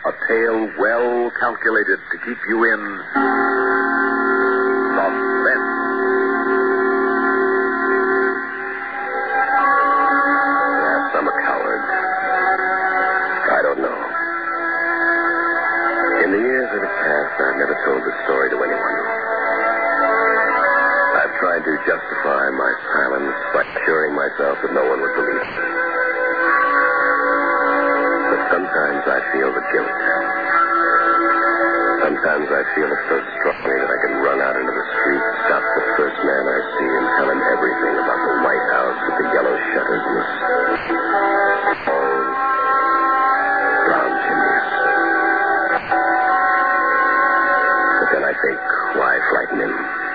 A tale well calculated to keep you in suspense. Perhaps I'm a coward. I don't know. In the years that have passed, I've never told this story to anyone. I've tried to justify my silence by assuring myself that no one would believe it. But sometimes I feel the guilt. Sometimes I feel it so strongly that I can run out into the street, stop the first man I see, and tell him everything about the White House with the yellow shutters and the brown chimneys. But then I think, why frighten him?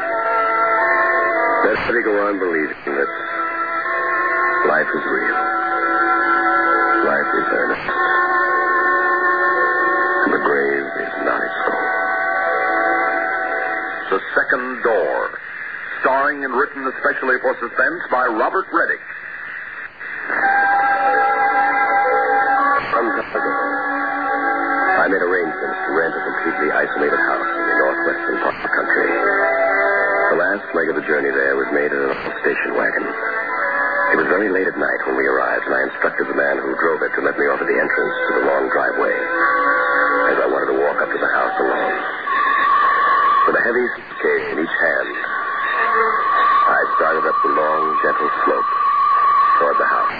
Let me go on believing that life is real. Life is earnest. And the grave is not its goal. The Second Door, starring and written especially for suspense by Robert Reddick. Some time ago, I made arrangements to rent a completely isolated house in the northwestern part of the country. The last leg of the journey there was made in an old station wagon. It was very late at night when we arrived, and I instructed the man who drove it to let me over the entrance to the long driveway, as I wanted to walk up to the house alone. With a heavy suitcase in each hand, I started up the long, gentle slope toward the house.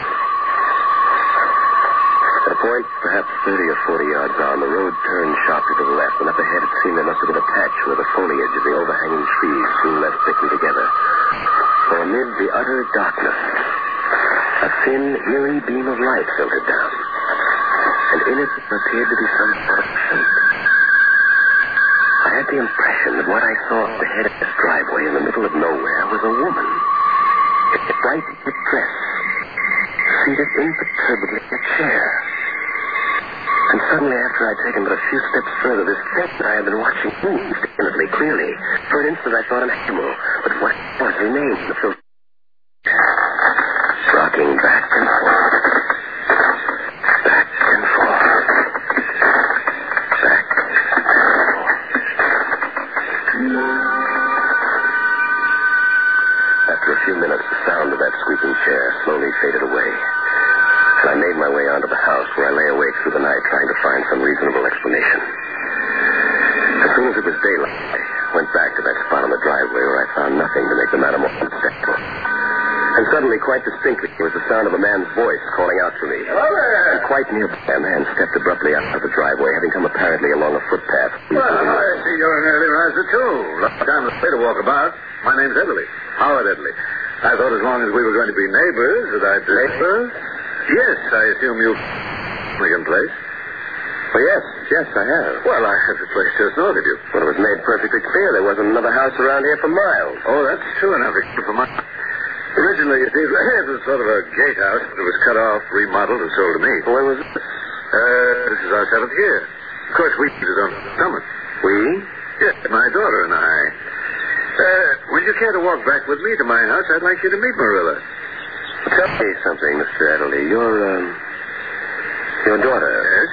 At a point, perhaps 30 or 40 yards on, the road turned sharply to the left, and up ahead it seemed there must have been a patch where the foliage of the overhanging trees seemed less thickly together. For amid the utter darkness, a thin, eerie beam of light filtered down, and in it appeared to be some sort of shape. I had the impression that what I saw at the head of this driveway in the middle of nowhere was a woman, in a bright red dress, seated imperturbably in a chair. And suddenly, after I'd taken but a few steps further, this thing that I had been watching moved infinitely clearly. For an instant, I thought an animal, but what was remained in the filter, rocking back and forth, back and forth, back and forth. After a few minutes, the sound of that squeaking chair slowly faded away. And I made my way onto the house, where I lay awake through the night trying to find some reasonable explanation. As soon as it was daylight, I went back to that spot on the driveway where I found nothing to make the matter more understandable. And suddenly, quite distinctly, there was the sound of a man's voice calling out to me. Hello there! And quite nearby, a man stepped abruptly out of the driveway, having come apparently along a footpath. Well, I see you're an early riser, too. Long time to stay to walk about. My name's Edley. Howard Edley. I thought as long as we were going to be neighbors that I'd... Neighbors? Yes, I assume you've... Milligan Place. Well, yes, I have. Well, I have the place just north of you. Well, it was made perfectly clear there wasn't another house around here for miles. Oh, that's true enough. For my... Originally, you see, it was sort of a gatehouse, but it was cut off, remodeled, and sold to me. When was this? This is our 7th year. Of course, we did it on the summer. We? Yes, my daughter and I. Would you care to walk back with me to my house? I'd like you to meet Marilla. Tell me something, Mr. Adderley. Your daughter. Yes?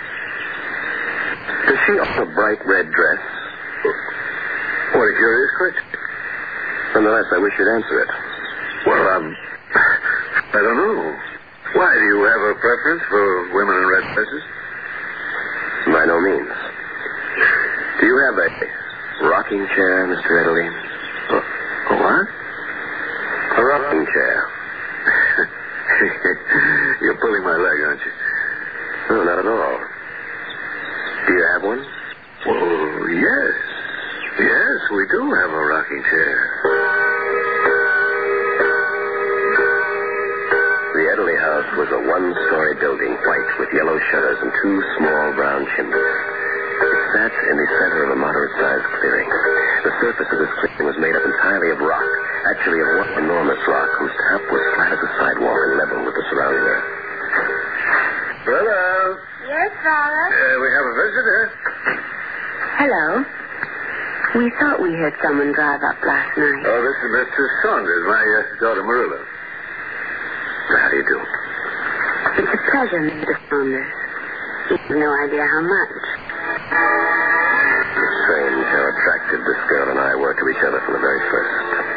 Does she own a bright red dress? What a curious question. Nonetheless, I wish you'd answer it. Well, I don't know. Why, do you have a preference for women in red dresses? By no means. Do you have a rocking chair, Mr. Adderley? A what? A rocking chair. You're pulling my leg, aren't you? No, not at all. Do you have one? Oh, yes. Yes, we do have a rocking chair. The Edley house was a one-story building, white with yellow shutters and 2 small brown chimneys. It sat in the center of a moderate-sized clearing. The surface of this clearing was made up entirely of rock, actually of one enormous rock whose top was flat as a sidewalk and level with the surrounding earth. Hello. Yes, Father? We have a visitor. Hello. We thought we heard someone drive up last night. Oh, this is Mr. Saunders, my daughter Marilla. How do you do? It's a pleasure, Mr. Saunders. You have no idea how much. It's strange how attracted this girl and I were to each other from the very first.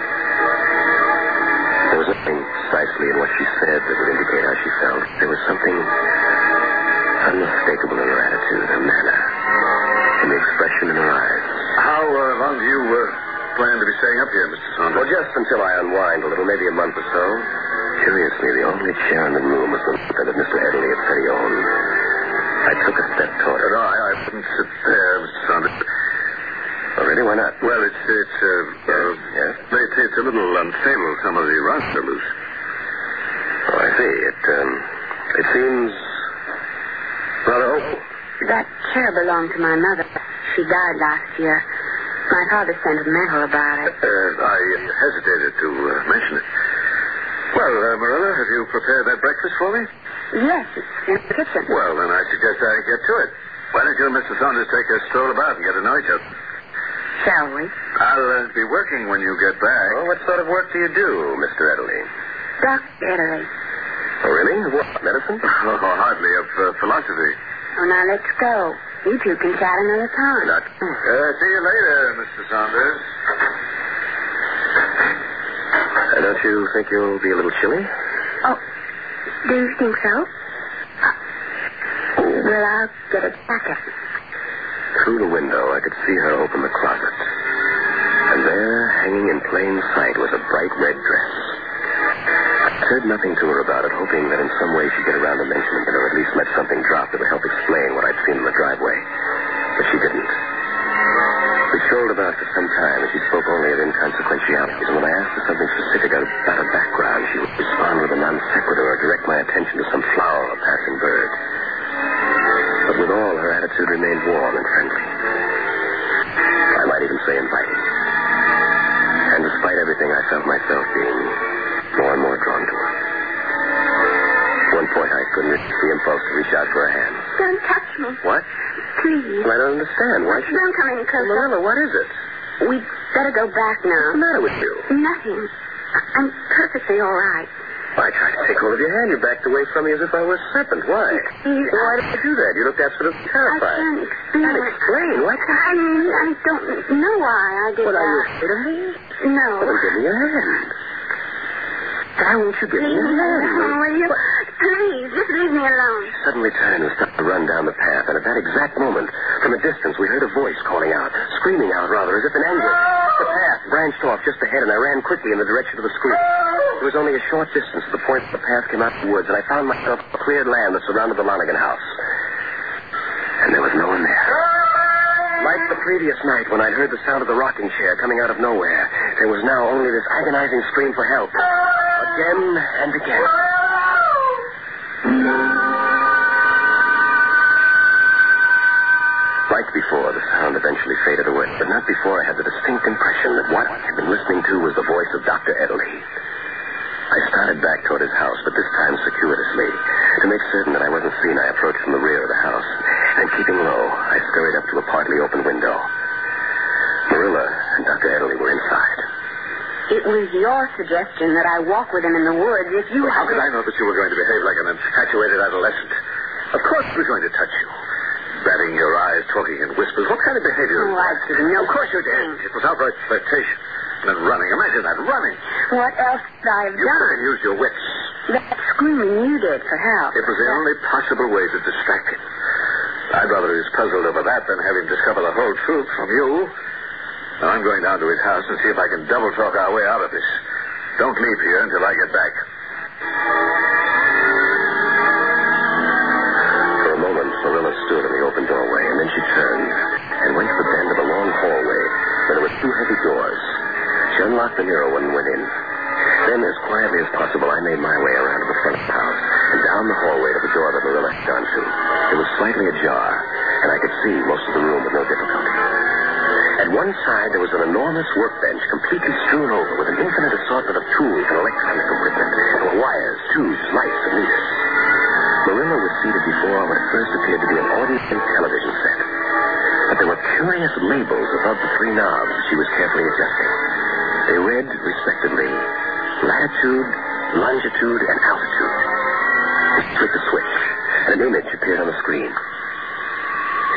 There was nothing precisely in what she said that would indicate how she felt. There was something unmistakable in her attitude, her manner, in the expression in her eyes. How long do you plan to be staying up here, Mr. Saunders? Well, just until I unwind a little, maybe a month or so. Curiously, the only chair in the room was the one that Mr. Edley had said he owned. I took a step toward it. No, I wouldn't sit there, Mr. Saunders. Oh, really? Why not? Well, it's Yes? It's a little unstable. Some of the rods are loose. Oh, I see. It seems rather old. That chair belonged to my mother. She died last year. My father's sentimental about it. I hesitated to mention it. Well, Marilla, have you prepared that breakfast for me? Yes, it's in the kitchen. Well, then I suggest I get to it. Why don't you and Mr. Saunders take a stroll about and get to know each other? Shall we? I'll be working when you get back. Well, what sort of work do you do, Mr. Edley? Dr. Italy. Oh, really? What, medicine? Oh, hardly. Of philosophy. Oh, now let's go. You two can chat another time. Not. See you later, Mr. Saunders. Don't you think you'll be a little chilly? Oh, do you think so? Well, I'll get a jacket. Through the window, I could see her open the closet. And there, hanging in plain sight, was a bright red dress. I said nothing to her about it, hoping that in some way she'd get around to mentioning it, or at least let something drop that would help explain what I'd seen in the driveway. But she didn't. We strolled about for some time, and she spoke only of inconsequentialities. And when I asked her something specific about her background, she would respond with a non sequitur or direct my attention to some flower or passing bird. But with all, her attitude remained warm and friendly. I might even say inviting. And despite everything, I felt myself being more and more drawn to her. At one point, I couldn't resist the impulse to reach out for a hand. Don't touch me. What? Please. Well, I don't understand. Why should... Don't come any closer. Marilla, what is it? We'd better go back now. What's the matter with you? Nothing. I'm perfectly all right. I tried to take hold of your hand. You backed away from me as if I were a serpent. Why? Please, Well, why did you do that? You looked absolutely I terrified. can't explain. Can't explain? What? I don't know why I did What, are you that. afraid of me? No. Well, then give me your hand. Why won't you give me Leave your me hand? alone, will you? Please, just leave me alone. She suddenly turned and started to run down the path, and at that exact moment, from a distance, we heard a voice calling out, screaming out, rather, as if in anger. The path branched off just ahead, and I ran quickly in the direction of the scream. It was only a short distance to the point where the path came out of the woods, and I found myself on cleared land that surrounded the Lonigan house. And there was no one there. Like the previous night when I'd heard the sound of the rocking chair coming out of nowhere, there was now only this agonizing scream for help. Again and again. Like before, the sound eventually faded away, but not before I had the distinct impression that what I had been listening to was the voice of Dr. Edley. I started back toward his house, but this time circuitously. To make certain that I wasn't seen, I approached from the rear of the house, and keeping low, I scurried up to a partly open window. Marilla and Dr. Edley were inside. It was your suggestion that I walk with him in the woods. If you... How could I know that you were going to behave like an infatuated adolescent? Of course he was going to touch you. Batting your eyes, talking in whispers. What kind of behavior? Oh, I didn't know. Of course you did. It was outright flirtation. And then running. Imagine that, running. What else could I have You done? could have used your wits. That screaming you did for help. It was the only possible way to distract him. I'd rather he was puzzled over that than have him discover the whole truth from you. Now I'm going down to his house and see if I can double talk our way out of this. Don't leave here until I get back. For a moment, Marilla stood in the open doorway, and then she turned and went to the bend of a long hallway where there were two heavy doors. She unlocked the nearer one and went in. Then, as quietly as possible, I made my way around to the front of the house and down the hallway to the door that Marilla had gone to. It was slightly ajar, and I could see most of the room with no difficulty. At one side, there was an enormous workbench completely strewn over with an infinite assortment of tools and electronic equipment. There were wires, tubes, lights, and meters. Marilla was seated before what at first appeared to be an ordinary television set. But there were curious labels above the three knobs she was carefully adjusting. They read, respectively, latitude, longitude, and altitude. She flicked a switch, and an image appeared on the screen.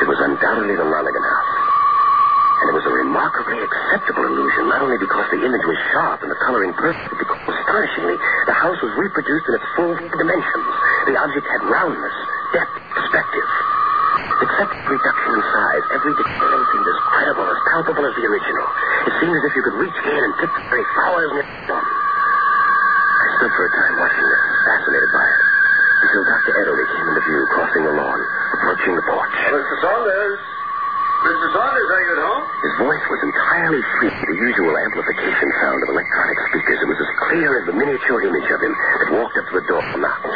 It was undoubtedly the Lonigan house. And it was a remarkably acceptable illusion, not only because the image was sharp and the coloring perfect, but because, astonishingly, the house was reproduced in its full dimensions. The object had roundness, depth, perspective. Except reduction in size, every detail seemed as credible, as palpable as the original. It seemed as if you could reach in and pick the very flowers in its stem. I stood for a time watching this, fascinated by it, until Dr. Ederle came into view, crossing the lawn, approaching the porch. Mr. Saunders! Mr. Saunders, are you at home? His voice was entirely free of the usual amplification sound of electronic speakers. It was as clear as the miniature image of him that walked up to the door and knocked.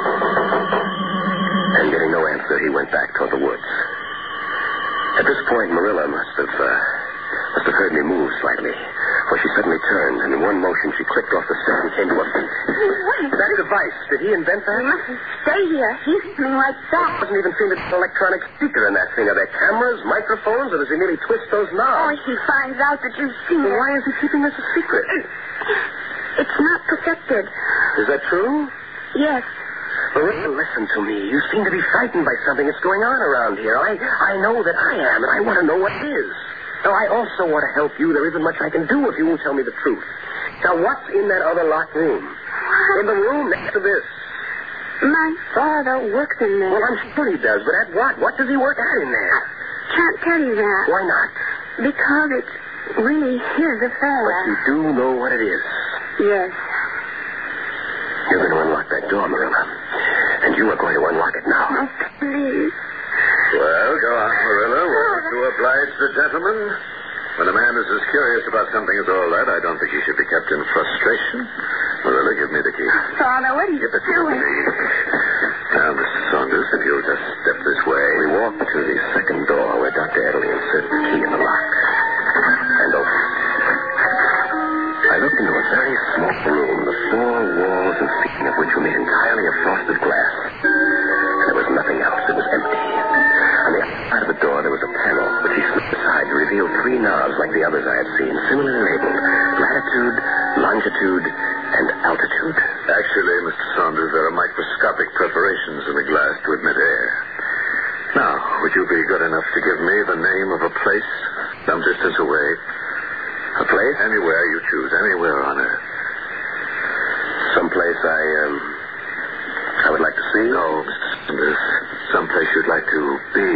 And getting no answer, he went back toward the woods. At this point, Marilla must have heard me move slightly, for she suddenly turned, and in one motion she clicked off the step and came to her feet. Wait. That device, did he invent that? He mustn't stay here. He's something like that. Doesn't even seem to be an electronic speaker in that thing. Are there cameras, microphones, or does he merely twist those Oh, knobs? if he finds out that you've seen Then it. why is he keeping this a secret? It's not perfected. Is that true? Yes. Marilla, listen to me. You seem to be frightened by something that's going on around here. I know that I am, and I want to know what it is. Now, I also want to help you. There isn't much I can do if you won't tell me the truth. Now, what's in that other locked room? In the room next to this. My father works in there. Well, I'm sure he does, but at what? What does he work at in there? Can't tell you that. Why not? Because it's really his affair. But you do know what it is. Yes. You're going to unlock that door, Marilla. And you are going to unlock it now. Oh, please. Well, go on, Marilla. Want to oblige the gentleman? When a man is as curious about something as all that, I don't think he should be kept in frustration. Marilla, give me the key. Father, what are you Give it to me. doing? Now, Mr. Saunders, if you'll just step this way. We walked to the second door where Dr. Ederle inserted the key in the lock. And opened. I looked into a very small room, the four walls and ceiling of which were made entirely of frosted glass. And there was nothing else. It was empty. On the outside of the door, there was a panel, which he slipped aside to reveal three knobs like the others I had seen, similarly labeled latitude, longitude, and altitude. Actually, Mr. Saunders, there are microscopic perforations in the glass to admit air. Now, would you be good enough to give me the name of a place some distance away? A place? Anywhere you choose, anywhere on Earth. Someplace I would like to see? No, Mr. Saunders. Someplace you'd like to be.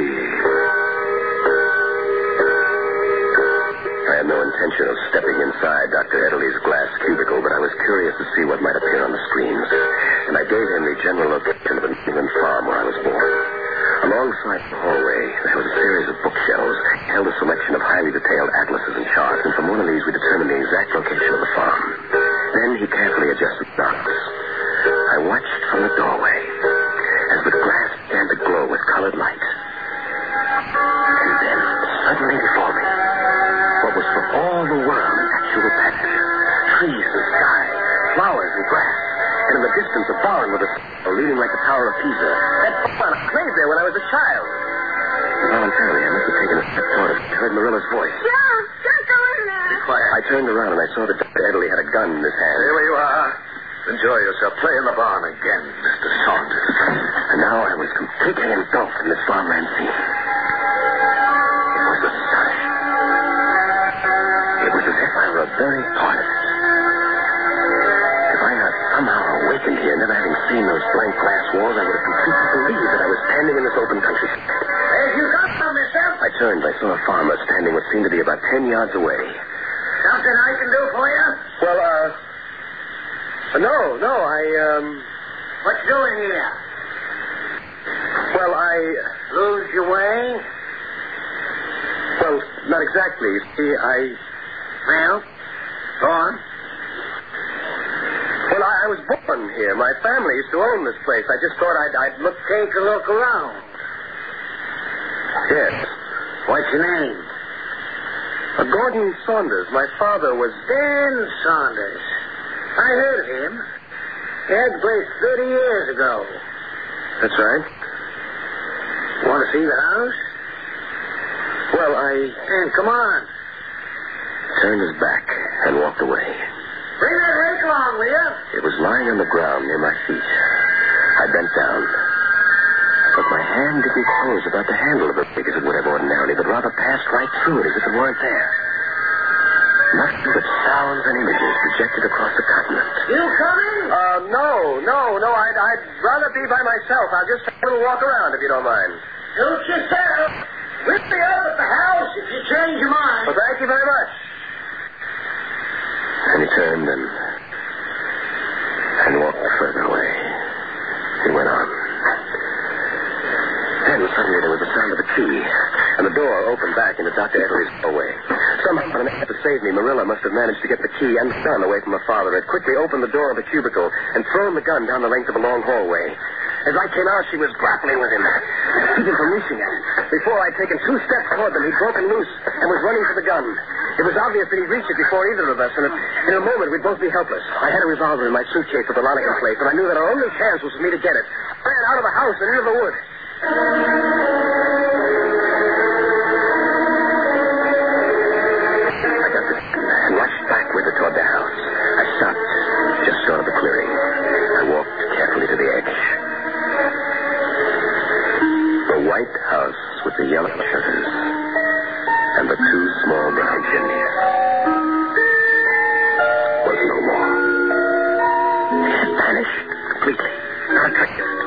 I had no intention of stepping inside Dr. Ederle's glass cubicle, but I was curious to see what might appear on the screens. And I gave him the general location of an England farm where I was born. Alongside the hallway, there was a series of bookshelves held a selection of highly detailed atlases and charts, and from one of these we determined the exact location of the farm. Then he carefully adjusted the knobs. I watched from the doorway as the glass began to glow with colored light. And then, suddenly before me, what was for all the world an actual picture. Trees and sky, flowers and grass, and in the distance a barn with a leaning like the Tower of Pisa. That barn, I played there when I was a child. Involuntarily, I must have taken a step toward it. I heard Marilla's voice. John, don't go in there. Quiet. I turned around and I saw that Dr. Ederle had a gun in his hand. There you are. Enjoy yourself. Play in the barn again, Mr. Saunders. And now I was completely engulfed in this farmland scene. It was astonishing. It was as if I were a very part of it. If I had somehow awakened here, never having seen those blank glass walls, I would have completely believed that I was standing in this open country. Hey, you got some yourself? I turned. I saw a farmer standing what seemed to be about 10 yards away. Something I can do for you? Well, no, What you doing here? Well, Lose your way? well, not exactly. You see, Well, go on. Well, I was born here. My family used to own this place. I just thought I'd look. Take a look around. Yes. What's your name? Gordon Saunders. My father was. Dan Saunders. I heard of him. He had the place 30 years ago. That's right. Want to see the house? Well, I Then come on. turned his back and walked away. Bring that rake along, will you? It was lying on the ground near my feet. I bent down. But my hand didn't close about the handle of the rig as it would have ordinarily, but rather passed right through it as if it weren't there. Nothing but sounds and images projected across the continent. You coming? No. I'd rather be by myself. I'll just take a little walk around, if you don't mind. Don't you tell. We'll be up at the house if you change your mind. Well, thank you very much. And he turned and walked further away. He went on. Then suddenly there was the sound of a key, and the door opened back into Dr. Edery's hallway. Somehow, in an effort to save me, Marilla must have managed to get the key and the gun away from her father. Had quickly opened the door of the cubicle and thrown the gun down the length of a long hallway. As I came out, she was grappling with him, keeping him from reaching it. Before I'd taken 2 steps toward them, he'd broken loose and was running for the gun. It was obvious that he'd reach it before either of us, and in a moment we'd both be helpless. I had a revolver in my suitcase with the Lonergan place, and I knew that our only chance was for me to get it. I ran out of the house and into the woods. I got the gun and rushed back with it toward the house. I stopped just short of the clearing. I walked carefully to the edge. The white house with the yellow shutters and the 2 small brown chimneys was no more. It had vanished completely, not a trace of it.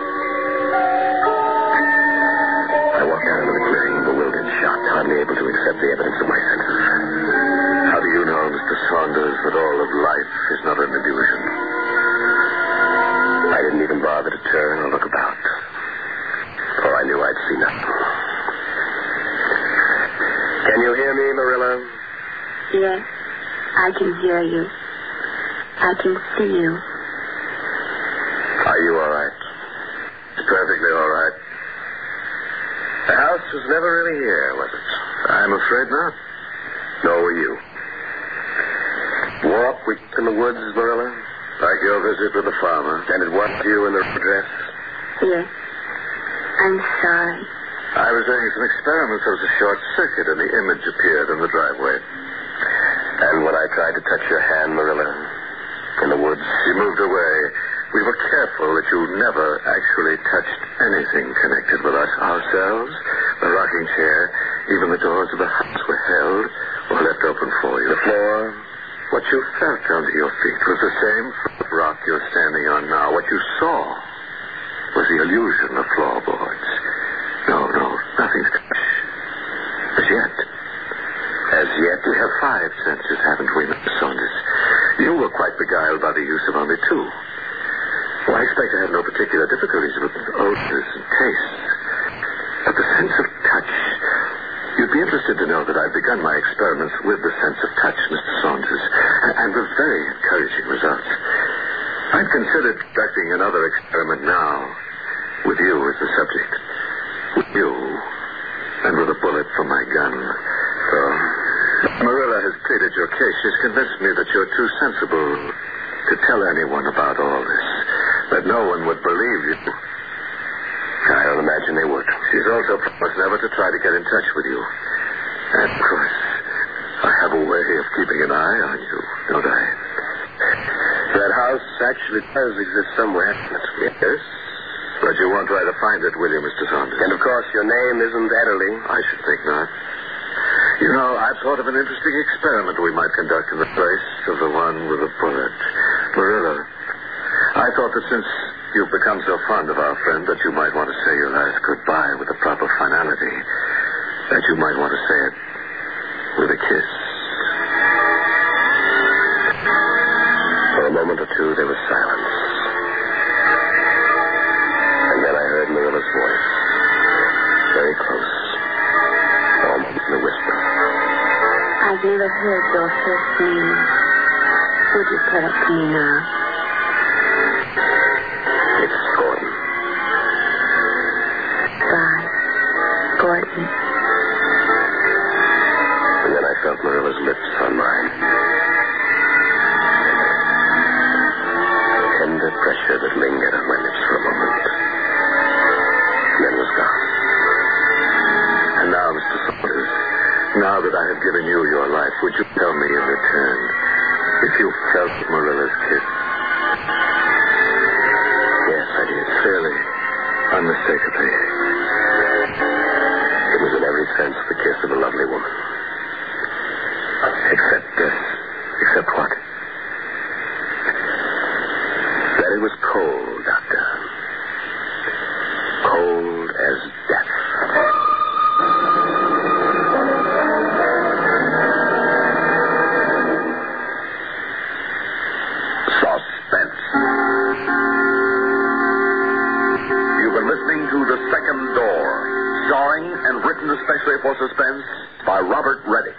I walked out into the clearing, bewildered, shocked, hardly able to accept the evidence of my senses. How do you know, Mr. Saunders, that all of life is not an illusion? I didn't even bother to turn or look about, for I knew I'd see nothing. Can you hear me, Marilla? Yes, I can hear you. I can see you. Are you all right? Perfectly all right. The house was never really here, was it? I'm afraid not. Nor were you. Walk in the woods, Marilla? Like your visit with the farmer. And it was you in the dress? Yes. I'm sorry. I was doing some experiments. There was a short circuit, and the image appeared in the driveway. And when I tried to touch your hand, Marilla, in the woods? You moved away. We were careful that you never actually touched anything connected with us. Ourselves, the rocking chair, even the doors of the house were held or left open for you. The floor? What you felt under your feet was the same rock you're standing on now. What you saw was the illusion of floorboards. No, nothing's touched. As yet. As yet, we have 5 senses, haven't we, Mr. Saunders? You were quite beguiled by the use of only 2. Well, I expect to have no particular difficulties with odors and tastes. But the sense of touch... You'd be interested to know that I've begun my experiments with the sense of touch, Mr. Saunders, and with very encouraging results. I've considered conducting another experiment now, with you as the subject. With you, and with a bullet from my gun. So, Marilla has pleaded your case. She's convinced me that you're too sensible to tell anyone about all this, that no one would believe you. I don't imagine they would. She's also promised never to try to get in touch with you. And, of course, I have a way of keeping an eye on you, don't I? That house actually does exist somewhere. Yes. But you won't try to find it, will you, Mr. Saunders? And, of course, your name isn't Ederly. I should think not. You know, I've thought of an interesting experiment we might conduct in the place of the one with the bullet. Marilla, I thought that since you've become so fond of our friend that you might want to say your last goodbye with a proper finality. That you might want to say it with a kiss. For a moment or two, there was silence. And then I heard Marilla's voice. Very close. Almost in a whisper. I've never heard your first name. Would you tell it to me now? It's Gordon. Goodbye, Gordon. And then I felt Marilla's lips on mine. Tender pressure that lingered on my lips for a moment. And then was gone. And now, Mr. Saunders, now that I have given you your life, would you tell me in return if you felt Marilla's kiss? Yes, I did. Clearly, unmistakably. sense the kiss of a lovely woman. Except what? That it was cold, Doctor. Cold as death. Suspense. You've been listening to The Second Door, starring and written especially for Suspense by Robert Reddick.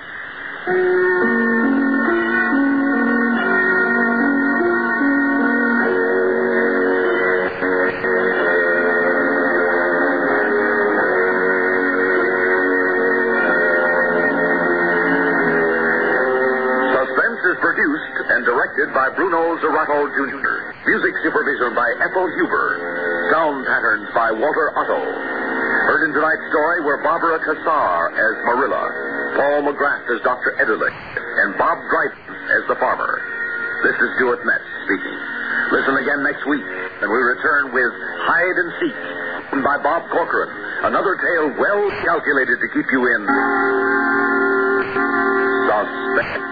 Produced and directed by Bruno Zerato Jr. Music supervision by Ethel Huber. Sound patterns by Walter Otto. Heard in tonight's story were Barbara Cassar as Marilla, Paul McGrath as Dr. Ederle, and Bob Dryden as the farmer. This is Stuart Metz speaking. Listen again next week, and we return with Hide and Seek by Bob Corcoran. Another tale well calculated to keep you in suspense.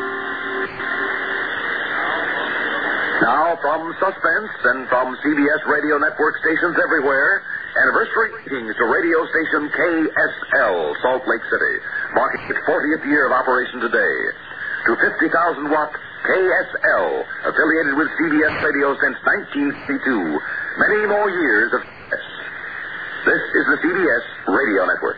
Now, from Suspense and from CBS radio network stations everywhere, anniversary greetings to radio station KSL, Salt Lake City, marking its 40th year of operation today. To 50,000-watt KSL, affiliated with CBS Radio since 1952. Many more years of success. This is the CBS Radio Network.